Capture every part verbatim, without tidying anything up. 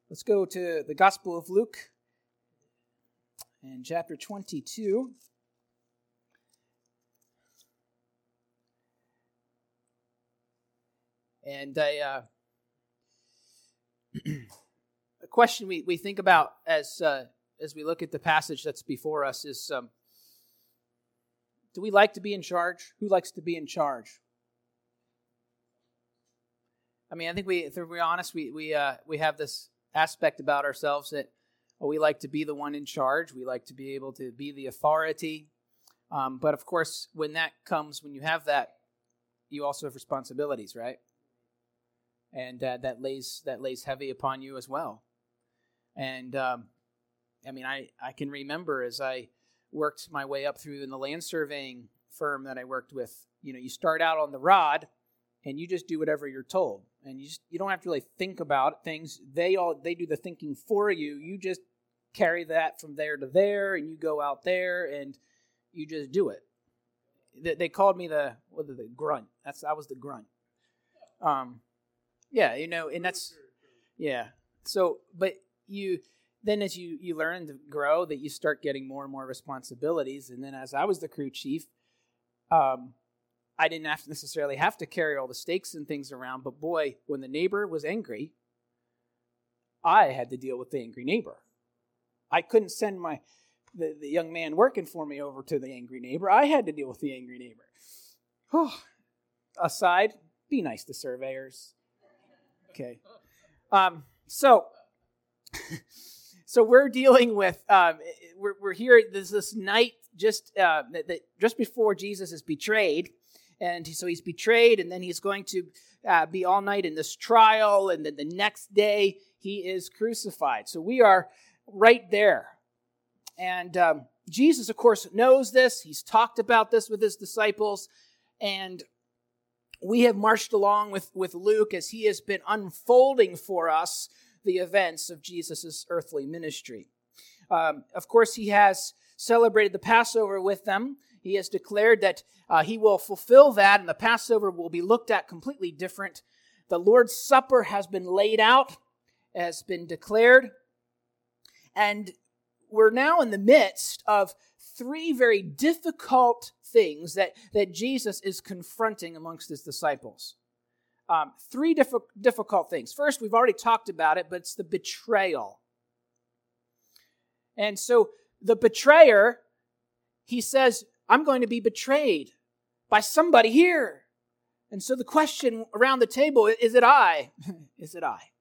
Let's go to the Gospel of Luke and chapter twenty-two. And I, uh, a question we, we think about as uh, as we look at the passage that's before us is, um, do we like to be in charge? Who likes to be in charge? I mean, I think we, if we're honest, we we uh, we have this aspect about ourselves that well, we like to be the one in charge. We like to be able to be the authority. Um, but of course, when that comes, when you have that, you also have responsibilities, right? And uh, that lays that lays heavy upon you as well. And um, I mean, I, I can remember as I worked my way up through in the land surveying firm that I worked with, you know, you start out on the rod and you just do whatever you're told. And you just, you don't have to really think about things. They all they do the thinking for you. You just carry that from there to there, and you go out there and you just do it. They, they called me the what the grunt. That's I was the grunt. Um, yeah, you know, and that's yeah. So, but you then as you you learn to grow, that you start getting more and more responsibilities. And then as I was the crew chief, um. I didn't have to necessarily have to carry all the stakes and things around, but boy, when the neighbor was angry, I had to deal with the angry neighbor. I couldn't send my the, the young man working for me over to the angry neighbor. I had to deal with the angry neighbor. Whew. Aside, be nice to surveyors. Okay. Um, so, so we're dealing with, um, we're, we're here, there's this night just, uh, that, that just before Jesus is betrayed. And so he's betrayed, and then he's going to uh, be all night in this trial, and then the next day he is crucified. So we are right there. And um, Jesus, of course, knows this. He's talked about this with his disciples, and we have marched along with, with Luke as he has been unfolding for us the events of Jesus' earthly ministry. Um, of course, he has celebrated the Passover with them. He has declared that uh, he will fulfill that, and the Passover will be looked at completely different. The Lord's Supper has been laid out, has been declared, and we're now in the midst of three very difficult things that, that Jesus is confronting amongst his disciples. Um, three diff- difficult things. First, we've already talked about it, but it's the betrayal. And so the betrayer, he says, I'm going to be betrayed by somebody here. And so the question around the table, is it I? Is it I?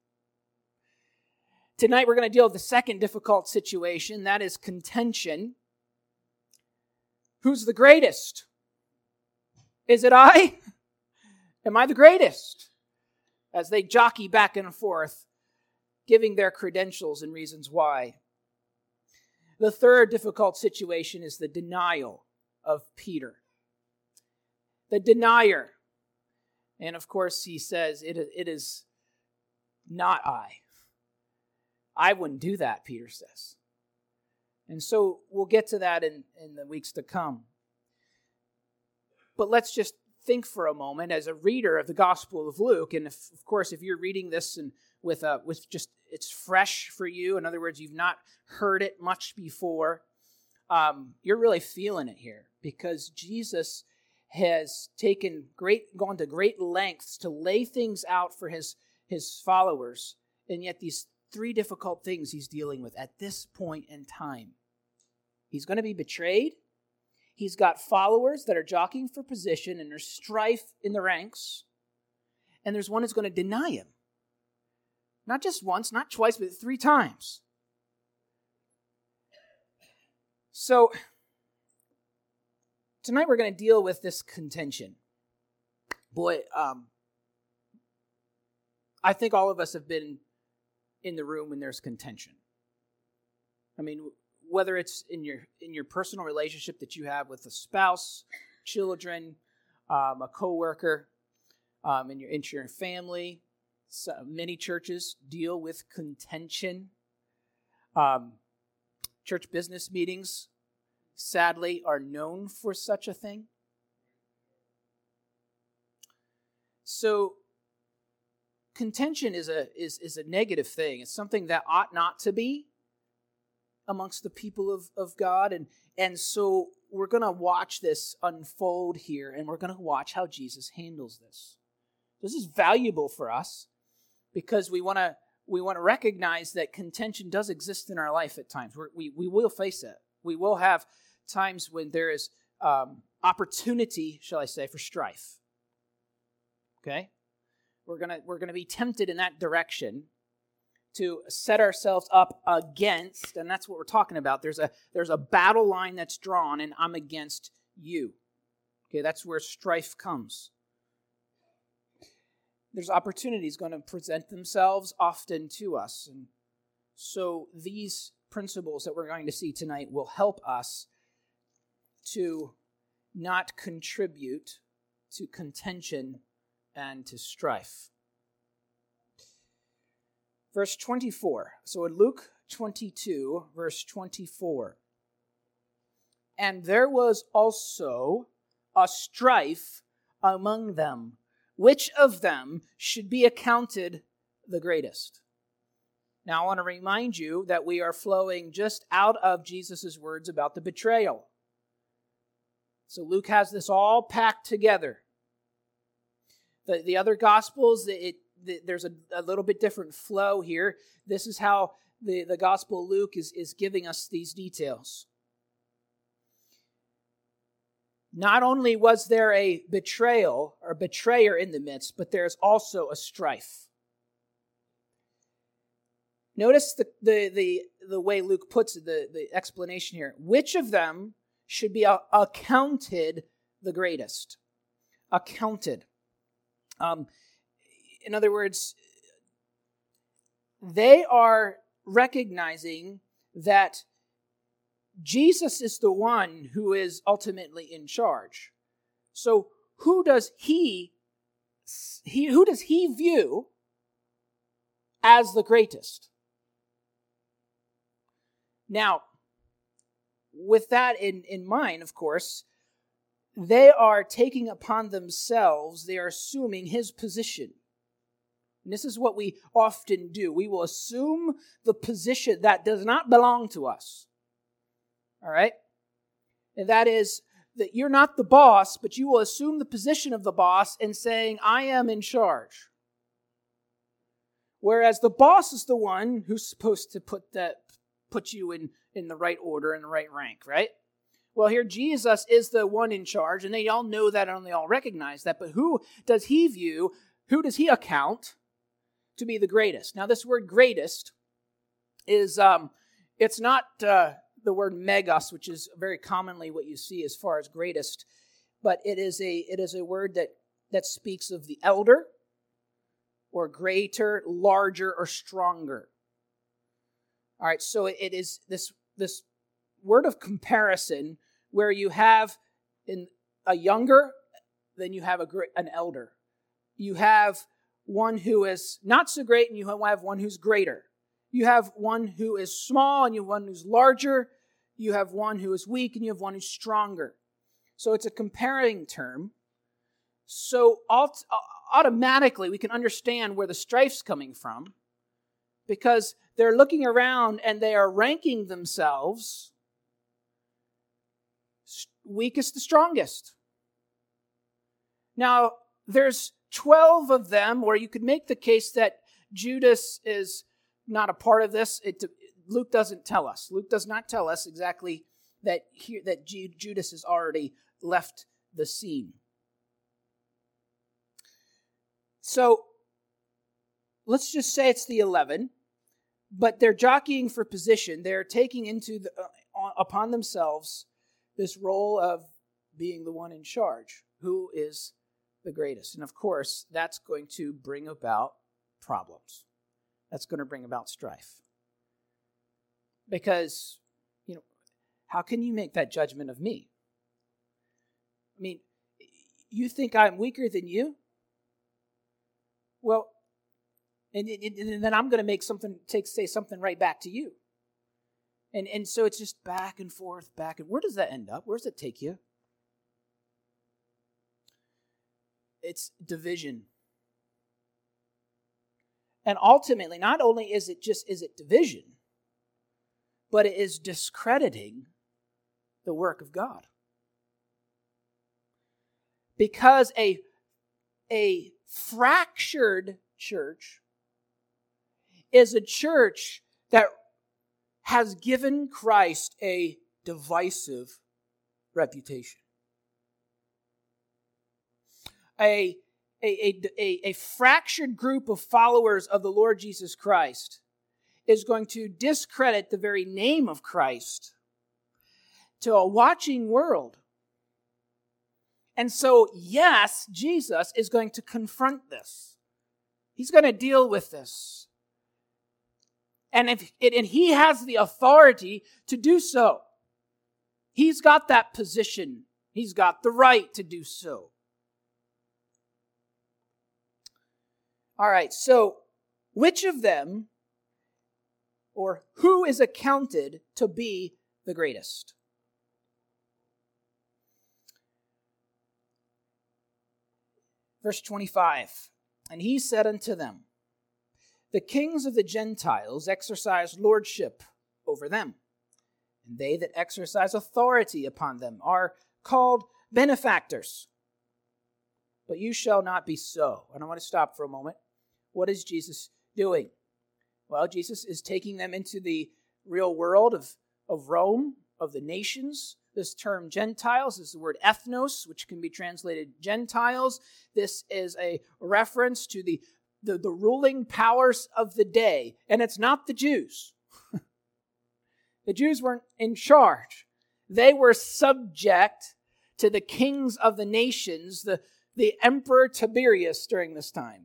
Tonight we're going to deal with the second difficult situation, that is contention. Who's the greatest? Is it I? Am I the greatest? As they jockey back and forth, giving their credentials and reasons why. The third difficult situation is the denial of Peter. The denier. And of course, he says, it, it is not I. I wouldn't do that, Peter says. And so we'll get to that in, in the weeks to come. But let's just think for a moment as a reader of the Gospel of Luke, and if, of course, if you're reading this and with a, with just, it's fresh for you. In other words, you've not heard it much before. Um, you're really feeling it here because Jesus has taken great, gone to great lengths to lay things out for his, his followers. And yet these three difficult things he's dealing with at this point in time. He's going to be betrayed. He's got followers that are jockeying for position and there's strife in the ranks. And there's one who's going to deny him. Not just once, not twice, but three times. So, tonight we're going to deal with this contention. Boy, um, I think all of us have been in the room when there's contention. I mean, whether it's in your in your personal relationship that you have with a spouse, children, um, a coworker, um, in your in your family. So many churches deal with contention. Um, church business meetings, sadly, are known for such a thing. So contention is a is, is a negative thing. It's something that ought not to be amongst the people of, of God. And, and so we're going to watch this unfold here, and we're going to watch how Jesus handles this. This is valuable for us because we want to we want to recognize that contention does exist in our life at times. We're, we we will face it. We will have times when there is um, opportunity, shall I say, for strife. Okay, we're gonna we're gonna be tempted in that direction to set ourselves up against, and that's what we're talking about. There's a there's a battle line that's drawn, and I'm against you. Okay, that's where strife comes. There's opportunities going to present themselves often to us, and so these principles that we're going to see tonight will help us to not contribute to contention and to strife. Verse twenty-four. So in Luke twenty-two, verse twenty-four. And there was also a strife among them, which of them should be accounted the greatest. Now I want to remind you that we are flowing just out of Jesus' words about the betrayal. So Luke has this all packed together. The, the other Gospels, it, it, there's a, a little bit different flow here. This is how the, the Gospel of Luke is, is giving us these details. Not only was there a betrayal or betrayer in the midst, but there's also a strife. Notice the, the, the, the way Luke puts it, the, the explanation here. Which of them should be accounted the greatest? Accounted. Um, in other words, they are recognizing that Jesus is the one who is ultimately in charge. So who does he, he who does he view as the greatest? Now, with that in, in mind, of course, they are taking upon themselves, they are assuming his position. And this is what we often do. We will assume the position that does not belong to us. All right? And that is that you're not the boss, but you will assume the position of the boss in saying, I am in charge. Whereas the boss is the one who's supposed to put that, put you in, in the right order, in the right rank, right? Well, here Jesus is the one in charge, and they all know that and they all recognize that. But who does he view, who does he account to be the greatest? Now, this word greatest is, um, it's not uh, the word megas, which is very commonly what you see as far as greatest, but it is a it is a word that, that speaks of the elder, or greater, larger, or stronger. All right, so it is this this word of comparison where you have in a younger, then you have a an elder. You have one who is not so great, and you have one who's greater. You have one who is small, and you have one who's larger. You have one who is weak, and you have one who's stronger. So it's a comparing term. So automatically we can understand where the strife's coming from, because they're looking around and they are ranking themselves weakest to strongest. Now, there's twelve of them where you could make the case that Judas is not a part of this. It, Luke doesn't tell us. Luke does not tell us exactly that here that Judas has already left the scene. So, let's just say it's the eleven, but they're jockeying for position. They're taking into the, uh, upon themselves this role of being the one in charge. Who is the greatest? And of course, that's going to bring about problems. That's going to bring about strife. Because, you know, how can you make that judgment of me? I mean, you think I'm weaker than you? Well, and, and, and then I'm going to make something, take say something right back to you. And and so it's just back and forth, back and where does that end up? Where does it take you? It's division. And ultimately, not only is it just is it division, but it is discrediting the work of God. Because a, a fractured church is a church that has given Christ a divisive reputation. A, a, a, a fractured group of followers of the Lord Jesus Christ is going to discredit the very name of Christ to a watching world. And so, yes, Jesus is going to confront this. He's going to deal with this. And if it, and he has the authority to do so. He's got that position. He's got the right to do so. All right, so which of them, or who is accounted to be the greatest? Verse twenty-five, and he said unto them, the kings of the Gentiles exercise lordship over them, and they that exercise authority upon them are called benefactors. But you shall not be so. And I want to stop for a moment. What is Jesus doing? Well, Jesus is taking them into the real world of, of Rome, of the nations. This term Gentiles is the word ethnos, which can be translated Gentiles. This is a reference to the The, the ruling powers of the day. And it's not the Jews. The Jews weren't in charge. They were subject to the kings of the nations, the, the Emperor Tiberius during this time.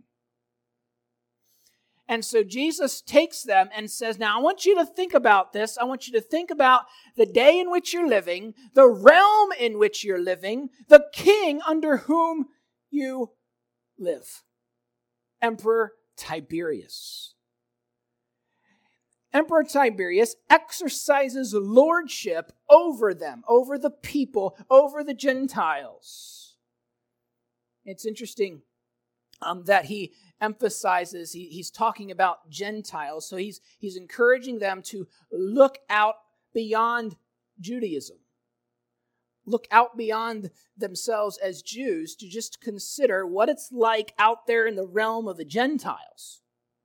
And so Jesus takes them and says, now I want you to think about this. I want you to think about the day in which you're living, the realm in which you're living, the king under whom you live. Emperor Tiberius. Emperor Tiberius exercises lordship over them, over the people, over the Gentiles. It's interesting um, that he emphasizes, he, he's talking about Gentiles, so he's, he's encouraging them to look out beyond Judaism. Look out beyond themselves as Jews to just consider what it's like out there in the realm of the Gentiles.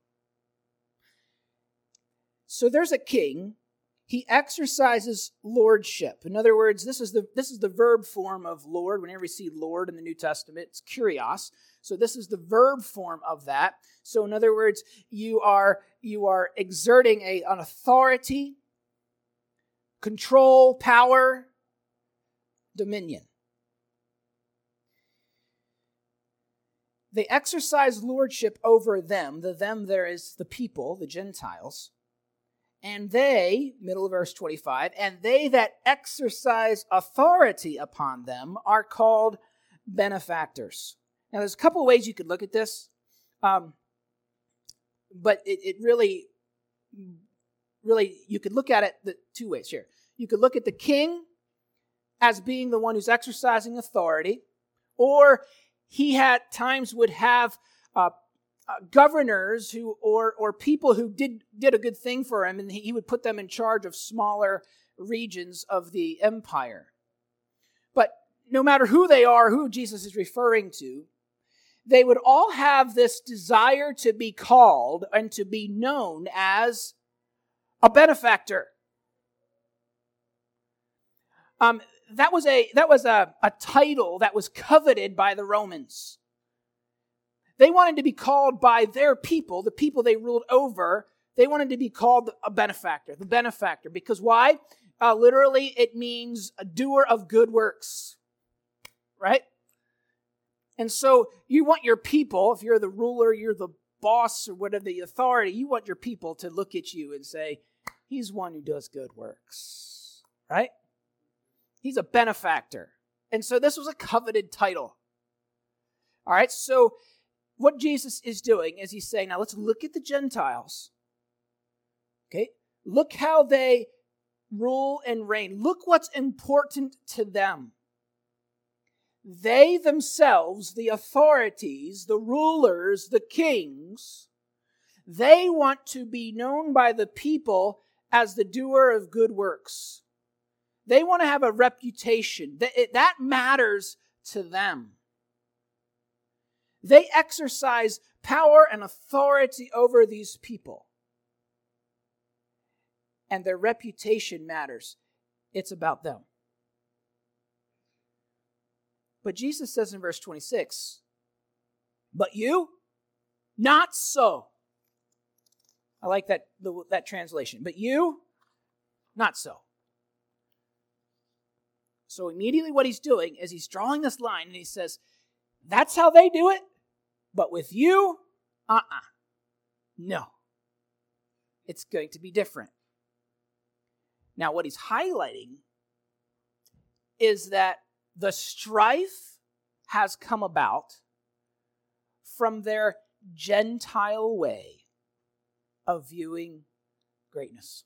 So there's a king. He exercises lordship. In other words, this is the this is the verb form of Lord. Whenever we see Lord in the New Testament, it's kurios. So this is the verb form of that. So in other words, you are you are exerting a, an authority, control, power, dominion. They exercise lordship over them. The them there is the people, the Gentiles. And they, middle of verse twenty-five, and they that exercise authority upon them are called benefactors. Now there's a couple of ways you could look at this. Um, but it, it really, really, you could look at it the two ways here. You could look at the king as being the one who's exercising authority, or he at times would have uh, uh, governors who, or or people who did did a good thing for him, and he, he would put them in charge of smaller regions of the empire. But no matter who they are, who Jesus is referring to, they would all have this desire to be called and to be known as a benefactor. Um, that was a that was a, a title that was coveted by the Romans. They wanted to be called by their people, the people they ruled over. They wanted to be called a benefactor, the benefactor. Because why? Uh, literally, it means a doer of good works. Right? And so you want your people, if you're the ruler, you're the boss, or whatever the authority, you want your people to look at you and say, he's one who does good works. Right? He's a benefactor. And so this was a coveted title. All right, so what Jesus is doing is he's saying, now let's look at the Gentiles. Okay? Look how they rule and reign. Look what's important to them. They themselves, the authorities, the rulers, the kings, They want to be known by the people as the doer of good works. They want to have a reputation. That matters to them. They exercise power and authority over these people. And their reputation matters. It's about them. But Jesus says in verse twenty-six, but you, not so. I like that, the, that translation. But you, not so. So immediately what he's doing is he's drawing this line and he says, that's how they do it, but with you, uh-uh. No. It's going to be different. Now what he's highlighting is that the strife has come about from their Gentile way of viewing greatness.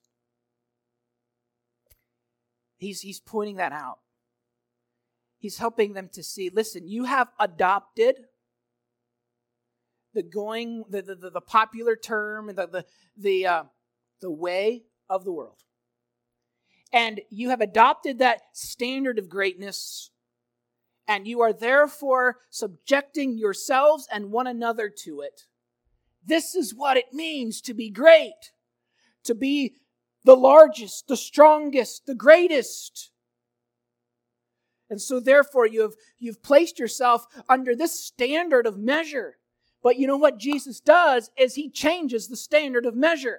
He's, he's pointing that out. He's helping them to see, listen, you have adopted the going, the, the, the popular term, the, the, the, uh, the way of the world. And you have adopted that standard of greatness, and you are therefore subjecting yourselves and one another to it. This is what it means to be great, to be the largest, the strongest, the greatest. And so therefore you have you've placed yourself under this standard of measure. But you know what Jesus does is he changes the standard of measure.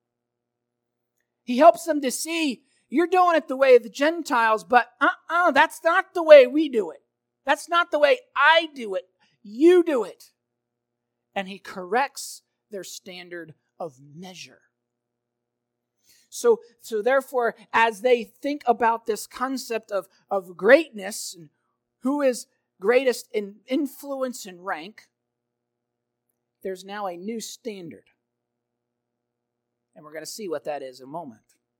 He helps them to see, you're doing it the way of the Gentiles, but uh-uh, that's not the way we do it. That's not the way I do it. You do it. And he corrects their standard of measure. So, so therefore, as they think about this concept of, of greatness, and who is greatest in influence and rank, there's now a new standard. And we're going to see what that is in a moment.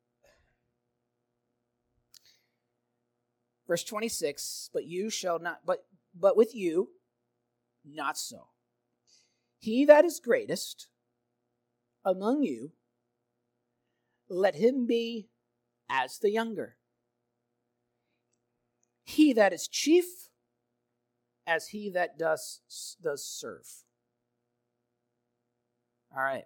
Verse twenty-six, but you shall not, but, but with you, not so. He that is greatest among you, let him be as the younger. He that is chief, as he that does, does serve. All right.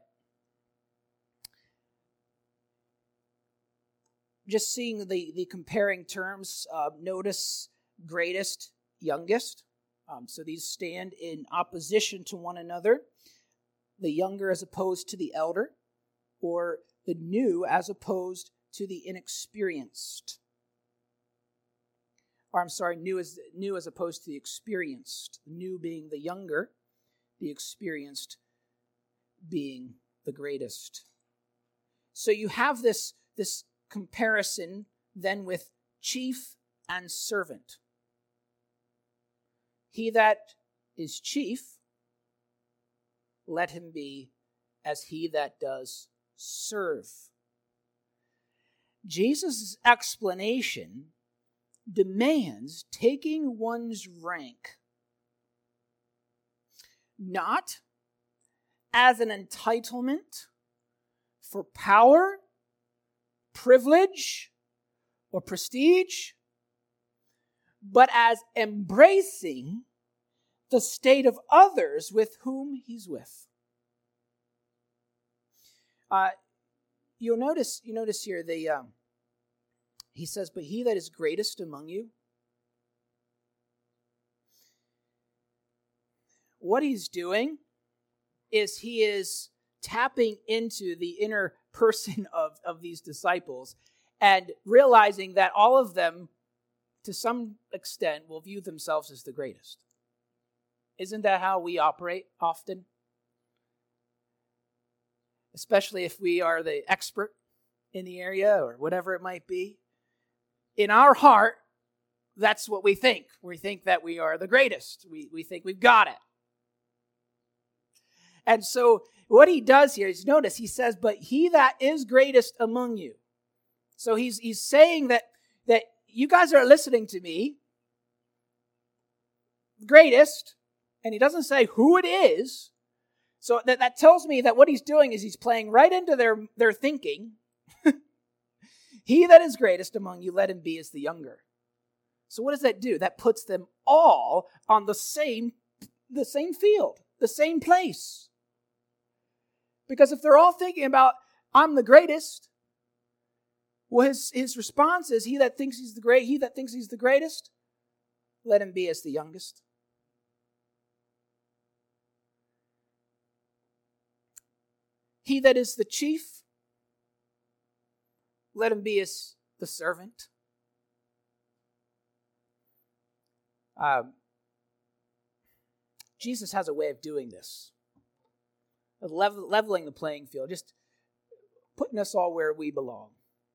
Just seeing the, the comparing terms, uh, notice greatest, youngest. Um, so these stand in opposition to one another. The younger as opposed to the elder, or the new as opposed to the inexperienced. Or I'm sorry, new as, new as opposed to the experienced. The new being the younger, the experienced being the greatest. So you have this, this comparison then with chief and servant. He that is chief, let him be as he that does serve. Jesus' explanation demands taking one's rank not as an entitlement for power, privilege, or prestige, but as embracing the state of others with whom he's with. Uh, you'll notice, you notice here, the um, he says, but he that is greatest among you. What he's doing is he is tapping into the inner person of, of these disciples and realizing that all of them, to some extent, will view themselves as the greatest. Isn't that how we operate often? Especially if we are the expert in the area or whatever it might be. In our heart, that's what we think. We think that we are the greatest. We, we think we've got it. And so what he does here is, notice, he says, but he that is greatest among you. So he's he's saying that, that you guys are listening to me, greatest, and he doesn't say who it is, So that, that tells me that what he's doing is he's playing right into their, their thinking. He that is greatest among you, let him be as the younger. So what does that do? That puts them all on the same, the same field, the same place. Because if they're all thinking about, I'm the greatest, well, his, his response is, he that thinks he's the great, he that thinks he's the greatest, let him be as the youngest. He that is the chief, let him be as the servant. Um, Jesus has a way of doing this, of level, leveling the playing field, just putting us all where we belong.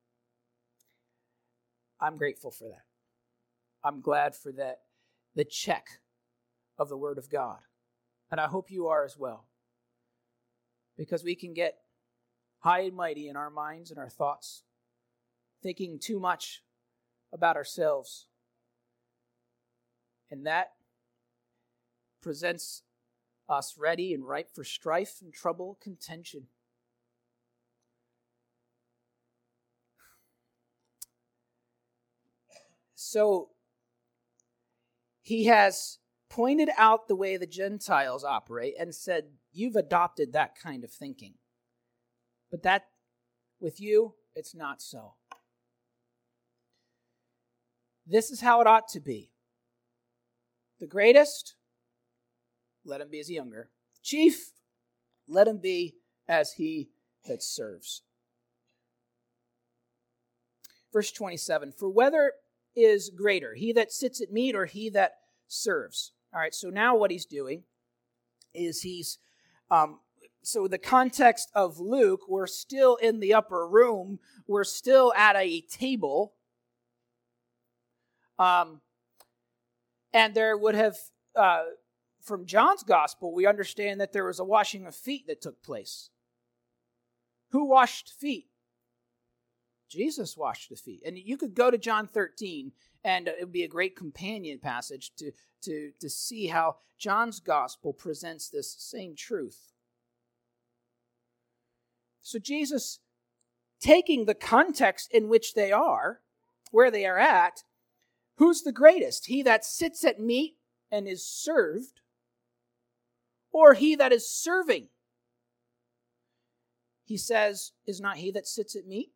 I'm grateful for that. I'm glad for that, the check of the Word of God. And I hope you are as well. Because we can get high and mighty in our minds and our thoughts, thinking too much about ourselves. And that presents us ready and ripe for strife and trouble, contention. So, he has pointed out the way the Gentiles operate and said, you've adopted that kind of thinking. But that, with you, it's not so. This is how it ought to be. The greatest, let him be as younger. The chief, let him be as he that serves. Verse twenty-seven, for whether is greater, he that sits at meat or he that serves? All right, so now what he's doing is he's, um, so the context of Luke, we're still in the upper room, we're still at a table, um, and there would have, uh, from John's gospel, we understand that there was a washing of feet that took place. Who washed feet? Jesus washed the feet. And you could go to John thirteen, and it would be a great companion passage to, to, to see how John's gospel presents this same truth. So Jesus, taking the context in which they are, where they are at, who's the greatest? He that sits at meat and is served, or he that is serving? He says, is not he that sits at meat?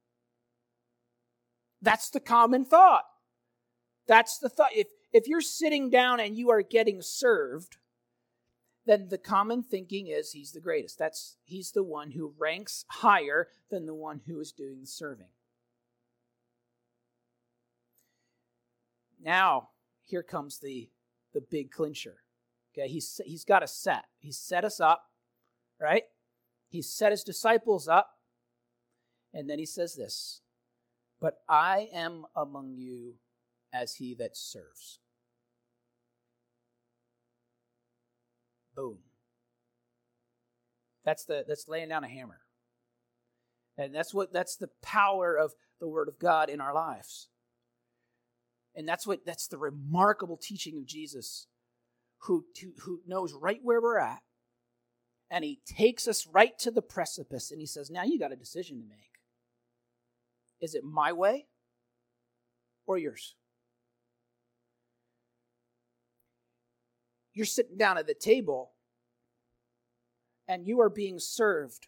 That's the common thought. That's the thought. If, if you're sitting down and you are getting served, then the common thinking is he's the greatest. That's he's the one who ranks higher than the one who is doing the serving. Now, here comes the, the big clincher. Okay, he's, he's got a set. He's set us up, right? He's set his disciples up. And then he says this, but I am among you as he that serves. Boom. That's the that's laying down a hammer. And that's what that's the power of the Word of God in our lives. And that's what that's the remarkable teaching of Jesus, who, who, who knows right where we're at. And he takes us right to the precipice and he says, now you got a decision to make. Is it my way or yours? You're sitting down at the table and you are being served.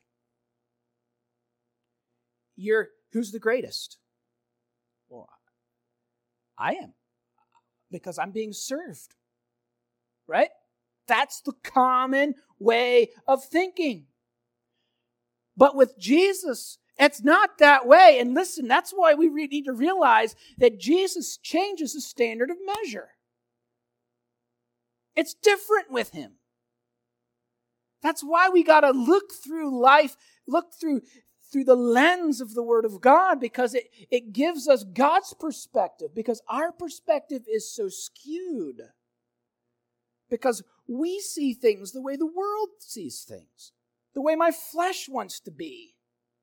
You're, who's the greatest? Well, I am, because I'm being served, right? That's the common way of thinking. But with Jesus, it's not that way. And listen, that's why we need to realize that Jesus changes the standard of measure. It's different with him. That's why we got to look through life, look through, through the lens of the Word of God, because it, it gives us God's perspective, because our perspective is so skewed. Because we see things the way the world sees things, the way my flesh wants to be.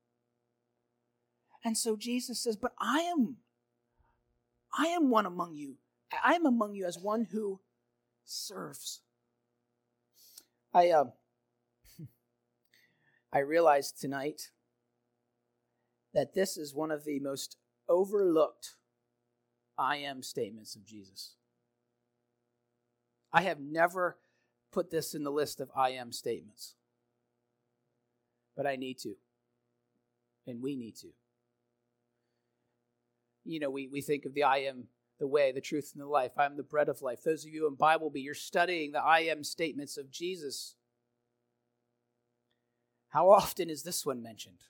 And so Jesus says, but I am, I am one among you. I am among you as one who serves. I, uh, I realized tonight that this is one of the most overlooked I am statements of Jesus. I have never put this in the list of I am statements, but I need to, and we need to. You know, we, we think of the I am the way, the truth, and the life. I am the bread of life. Those of you in Bible Bee, you're studying the I am statements of Jesus. How often is this one mentioned?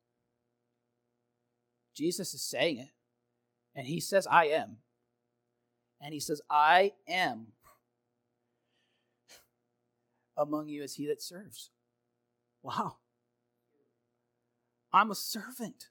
Jesus is saying it, and he says, I am. And he says, I am among you as he that serves. Wow. I'm a servant.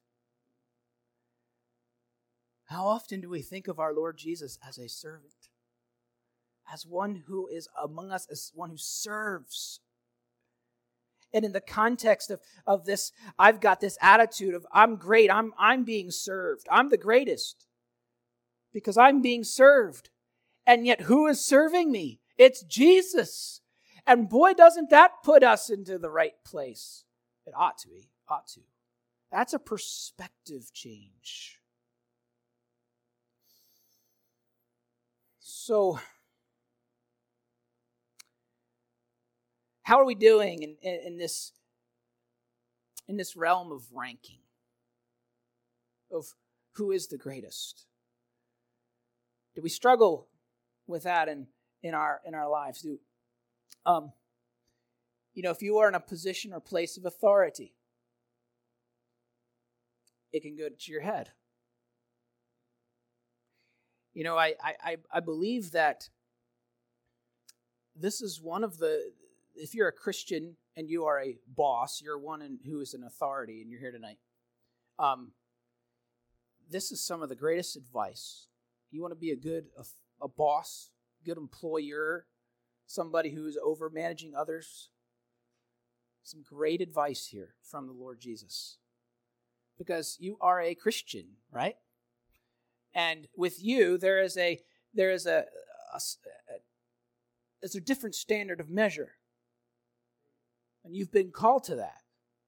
How often do we think of our Lord Jesus as a servant? As one who is among us, as one who serves. And in the context of, of this, I've got this attitude of I'm great, I'm, I'm being served. I'm the greatest because I'm being served. And yet who is serving me? It's Jesus. And boy, doesn't that put us into the right place. It ought to be, ought to. That's a perspective change. So, how are we doing in, in, in this in this realm of ranking? Of who is the greatest? Do we struggle with that in, in our in our lives? Do um you know, if you are in a position or place of authority, it can go to your head. You know, I, I, I believe that this is one of the, if you're a Christian and you are a boss, you're one in, who is an authority and you're here tonight, um, this is some of the greatest advice. You want to be a good, a, a boss, good employer, somebody who is over managing others. Some great advice here from the Lord Jesus. Because you are a Christian, right? And with you, there is a there is a, a, a there's a different standard of measure, and you've been called to that.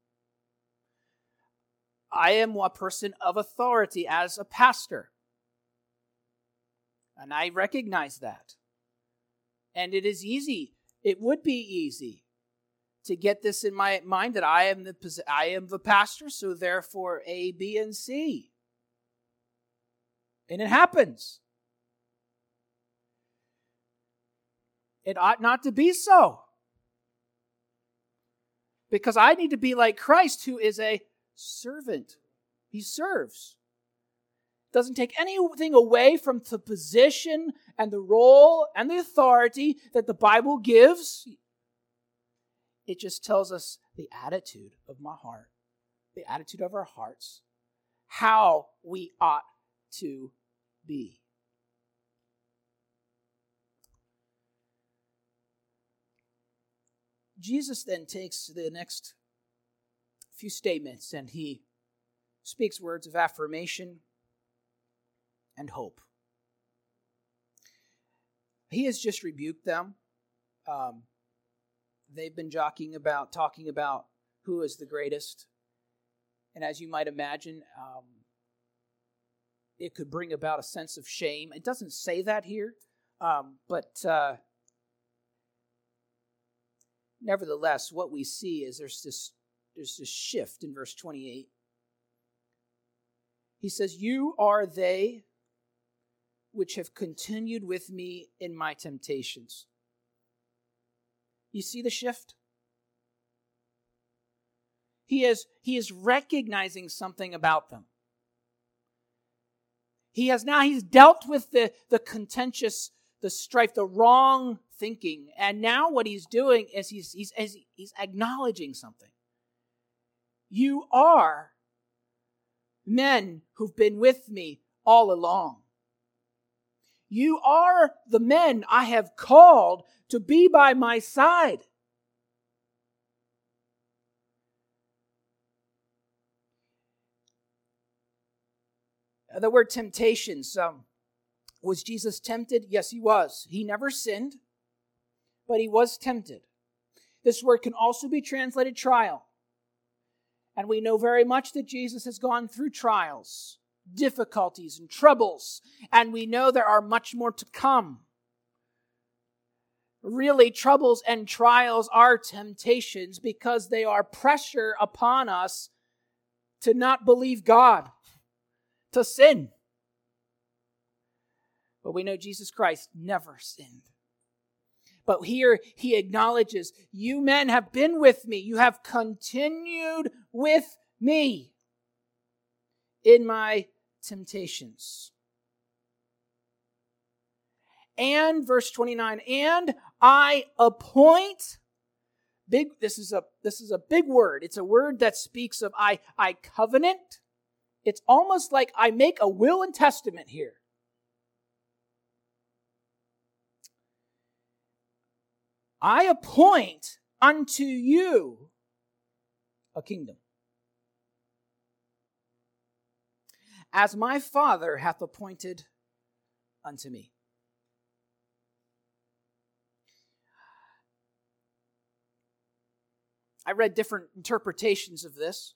I am a person of authority as a pastor, and I recognize that. And it is easy. It would be easy to get this in my mind that I am the I am the pastor, so therefore A, B, and C. And it happens. It ought not to be so. Because I need to be like Christ, who is a servant. He serves. Doesn't take anything away from the position and the role and the authority that the Bible gives. It just tells us the attitude of my heart, the attitude of our hearts, how we ought to be. Jesus then takes the next few statements and he speaks words of affirmation and hope. He has just rebuked them. Um, they've been jockeying about, talking about who is the greatest. And as you might imagine, um, it could bring about a sense of shame. It doesn't say that here, um, but uh, nevertheless, what we see is there's this there's this shift in verse twenty-eight. He says, "You are they which have continued with me in my temptations." You see the shift? He is, he is recognizing something about them. He has now, he's dealt with the, the contentious, the strife, the wrong thinking. And now what he's doing is he's, he's, he's acknowledging something. You are men who've been with me all along. You are the men I have called to be by my side. The word temptations, um, was Jesus tempted? Yes, he was. He never sinned, but he was tempted. This word can also be translated trial. And we know very much that Jesus has gone through trials, difficulties, and troubles. And we know there are much more to come. Really, troubles and trials are temptations because they are pressure upon us to not believe God, to sin. But we know Jesus Christ never sinned. But here he acknowledges, you men have been with me. You have continued with me in my temptations. And verse twenty-nine, and I appoint, big, this is a, this is a big word. It's a word that speaks of I, I covenant. It's almost like I make a will and testament here. I appoint unto you a kingdom, as my Father hath appointed unto me. I read different interpretations of this.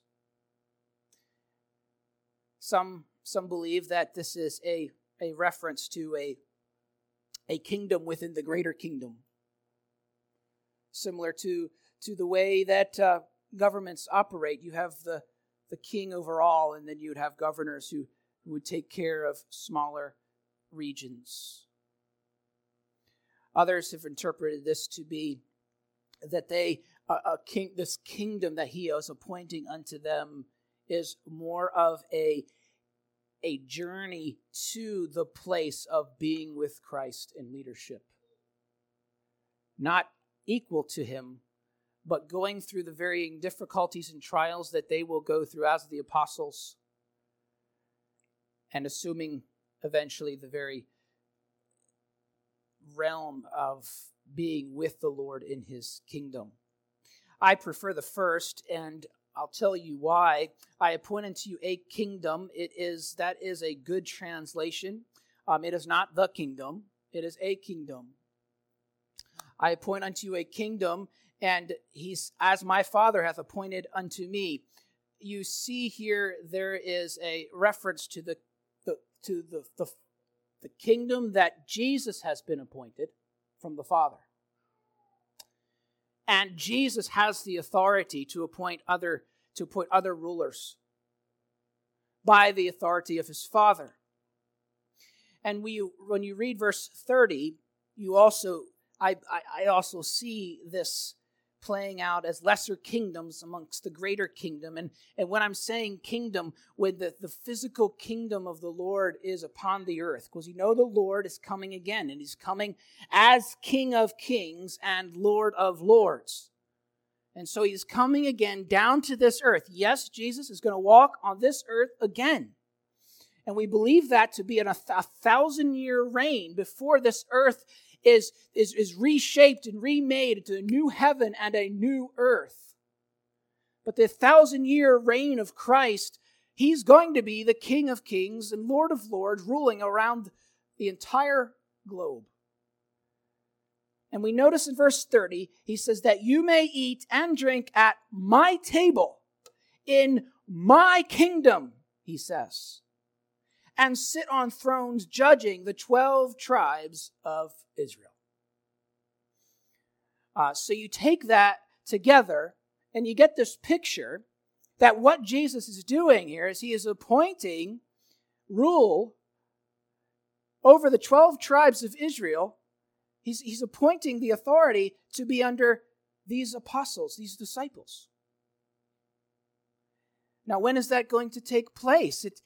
Some, some believe that this is a, a reference to a, a kingdom within the greater kingdom. Similar to, to the way that uh, governments operate. You have the, the king over all, and then you would have governors who, who would take care of smaller regions. Others have interpreted this to be that they, a, a king, this kingdom that he is appointing unto them is more of a, a journey to the place of being with Christ in leadership. Not equal to him, but going through the varying difficulties and trials that they will go through as the apostles, and assuming eventually the very realm of being with the Lord in his kingdom. I prefer the first, and I'll tell you why. I appoint unto you a kingdom. It is, that is a good translation. Um, it is not the kingdom. It is a kingdom. I appoint unto you a kingdom, and he's, as my Father hath appointed unto me. You see here, there is a reference to the, the to the, the, the kingdom that Jesus has been appointed from the Father. And Jesus has the authority to appoint other, to appoint other rulers by the authority of his Father. And we, when you read verse thirty, you also I, I also see this playing out as lesser kingdoms amongst the greater kingdom. And, and when I'm saying kingdom, when the, the physical kingdom of the Lord is upon the earth, because you know the Lord is coming again, and he's coming as King of kings and Lord of lords. And so he's coming again down to this earth. Yes, Jesus is going to walk on this earth again. And we believe that to be in a, th- a thousand-year reign before this earth Is, is, is reshaped and remade into a new heaven and a new earth. But the thousand-year reign of Christ, he's going to be the King of kings and Lord of lords, ruling around the entire globe. And we notice in verse thirty, he says that you may eat and drink at my table in my kingdom, he says, and sit on thrones judging the twelve tribes of Israel. Uh, so you take that together and you get this picture that what Jesus is doing here is he is appointing rule over the twelve tribes of Israel. He's, he's appointing the authority to be under these apostles, these disciples. Now, when is that going to take place? It,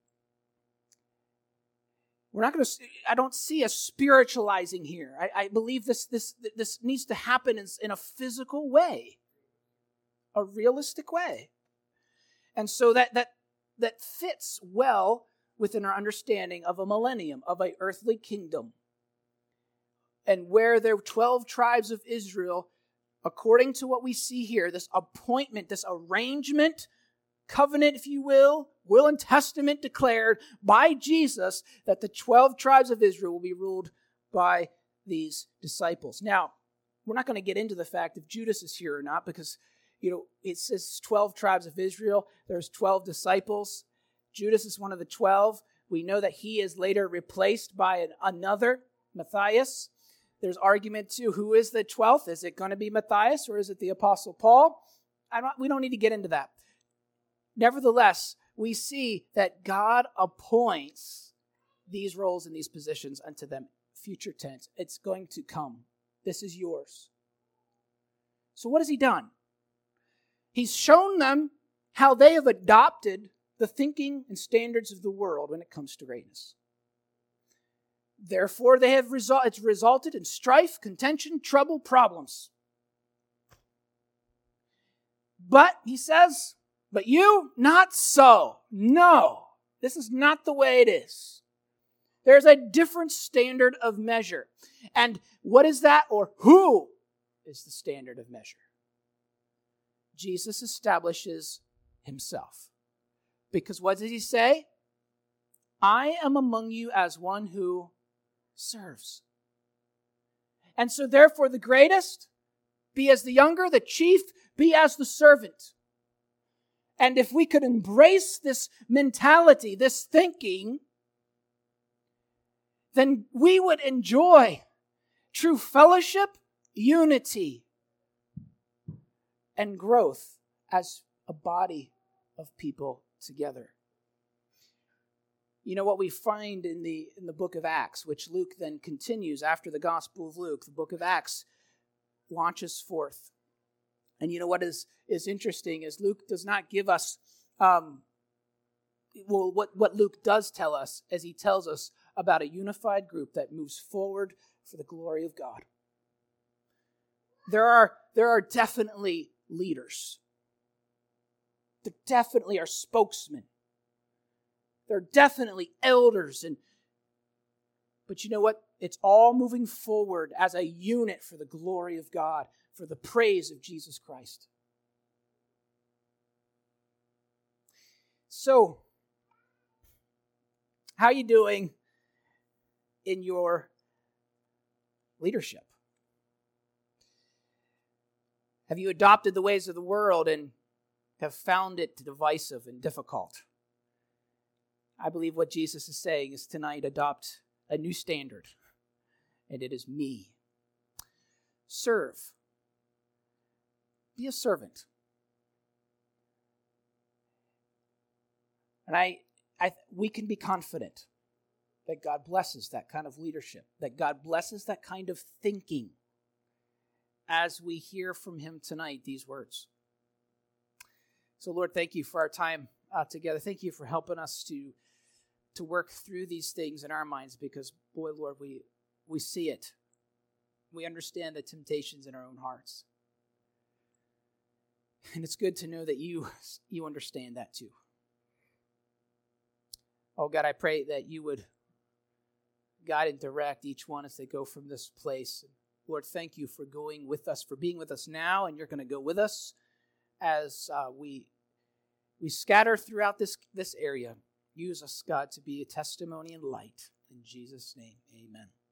We're not going to. I don't see a spiritualizing here. I, I believe this this this needs to happen in, in a physical way, a realistic way, and so that that that fits well within our understanding of a millennium, of an earthly kingdom, and where there were twelve tribes of Israel, according to what we see here, this appointment, this arrangement, covenant, if you will, will and testament declared by Jesus that the twelve tribes of Israel will be ruled by these disciples. Now, we're not going to get into the fact if Judas is here or not, because you know, it says twelve tribes of Israel. There's twelve disciples. Judas is one of the twelve. We know that he is later replaced by an, another, Matthias. There's argument too, who is the twelfth? Is it going to be Matthias or is it the Apostle Paul? I don't, we don't need to get into that. Nevertheless, we see that God appoints these roles and these positions unto them. Future tense. It's going to come. This is yours. So what has he done? He's shown them how they have adopted the thinking and standards of the world when it comes to greatness. Therefore, they have result, it's resulted in strife, contention, trouble, problems. But, he says, but you, not so. No, this is not the way it is. There's a different standard of measure. And what is that, or who is the standard of measure? Jesus establishes himself. Because what does he say? I am among you as one who serves. And so therefore the greatest, be as the younger, the chief, be as the servant. And if we could embrace this mentality, this thinking, then we would enjoy true fellowship, unity, and growth as a body of people together. You know what we find in the in the book of Acts, which Luke then continues after the Gospel of Luke, the book of Acts launches forth. And you know what is, is interesting is Luke does not give us, um, well, what, what Luke does tell us is he tells us about a unified group that moves forward for the glory of God. There are, there are definitely leaders. There definitely are spokesmen. There are definitely elders. And, but you know what? It's all moving forward as a unit for the glory of God, for the praise of Jesus Christ. So, how are you doing in your leadership? Have you adopted the ways of the world and have found it divisive and difficult? I believe what Jesus is saying is tonight, adopt a new standard, and it is me. Serve. Be a servant. And I, I, we can be confident that God blesses that kind of leadership, that God blesses that kind of thinking as we hear from him tonight these words. So Lord, thank you for our time uh, together. Thank you for helping us to, to work through these things in our minds because, boy, Lord, we, we see it. We understand the temptations in our own hearts. And it's good to know that you, you understand that too. Oh, God, I pray that you would guide and direct each one as they go from this place. Lord, thank you for going with us, for being with us now, and you're going to go with us as uh, we we scatter throughout this, this area. Use us, God, to be a testimony and light. In Jesus' name, amen.